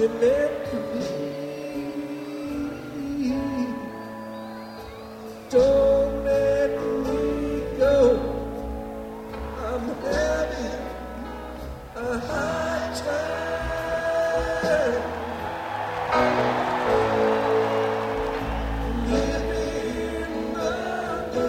you meant to be. Don't let me go. I'm having a hard time living under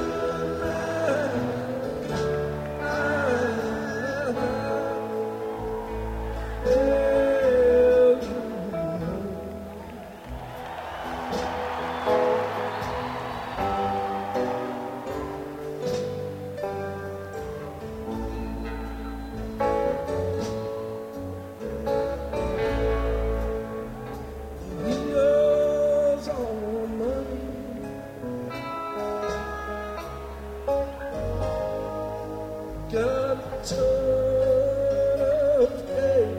got tough day.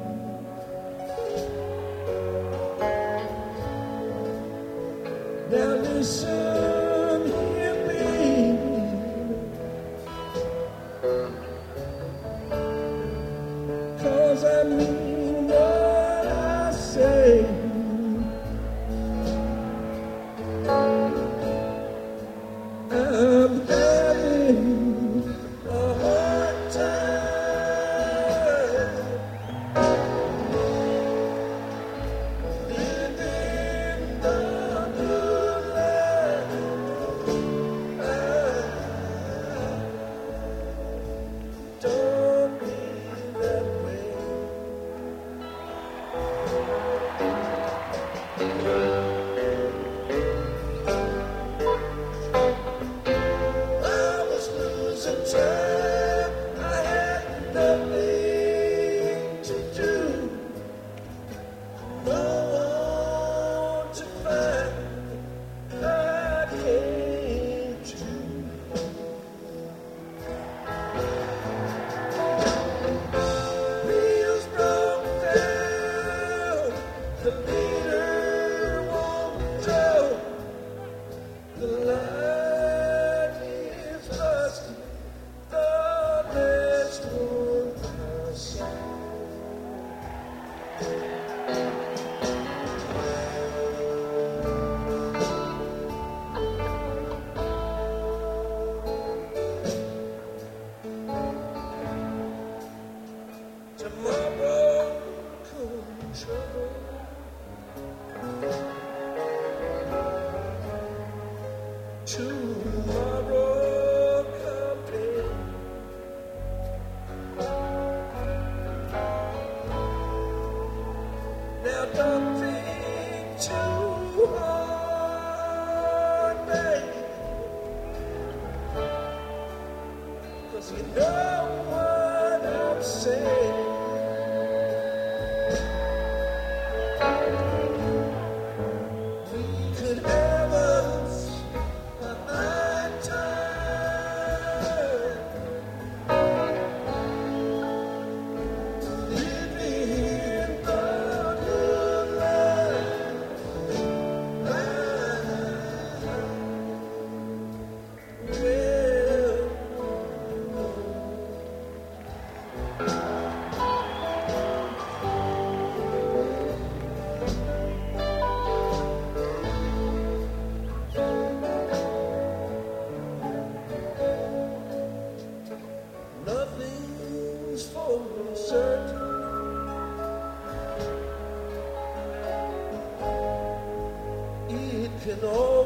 Now listen, hear me, 'cause I mean what I say. I'm having a hard time living the good life. Don't be that way. I was losing time. I had nothing to do. No one to find. I came to. Wheels broke down. The leader won't go. The light is lost. The best one I saw. Tomorrow comes trouble. Tomorrow come pain. Now don't think too hard, baby, 'cause you know what I'm saying. We could have us a hard time living the good life. Nothing's for certain. It can all